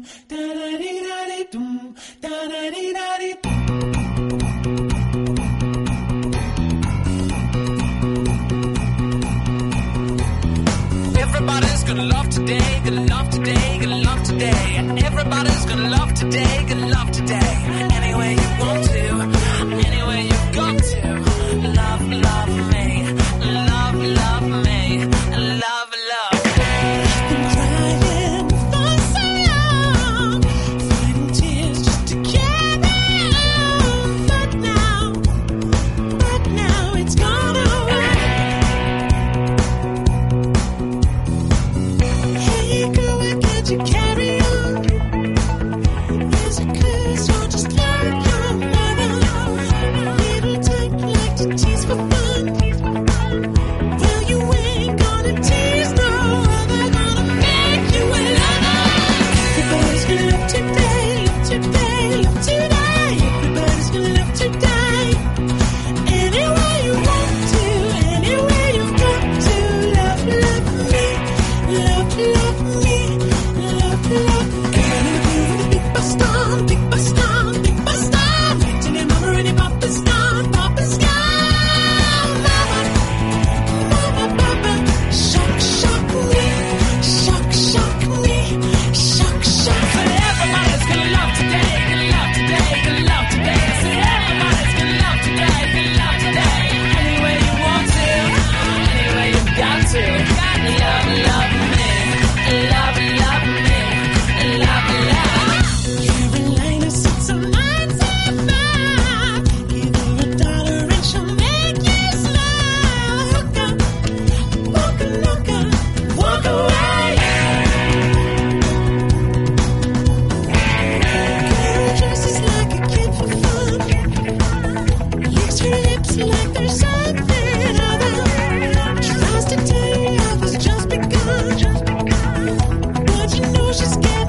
Everybody's gonna love today, gonna love today, gonna love today. Everybody's gonna love today, gonna love today. Any way you want to, any way you've got to. Love, love me, love, love me, love, love me. Been crying for so long, fighting tears just to carry on. But now it's gone away. Hey girl, why can't you carry on? Is it 'cause you're just like your mother? Little type like to tease for fun. Well, you ain't gonna tease no other, gonna make you another. Everybody's gonna love today, love today, love today. Everybody's gonna love today. Any way you want to, any way you've got to. Love, love me, love, love me, love, love me. Big bus down, big bus down, big bus down. Tell your mama and your papa's gone, papa's gone. Mama, mama, papa, shock, shock me, shock, shock me, shock, shock. But everybody's gonna love today, gonna love today, gonna love today. I said everybody's gonna love today, gonna love today. Any way you want to, any way you've got to. Love, love me, love, love me, love, love. Carolina 60975. Give her $1 and she'll make you smile. Hook up, walk a looker, walk away. Girl dresses like a kid for fun. Licks her lips like there's something other. Tries to tell you love has just begun, but you know she's getting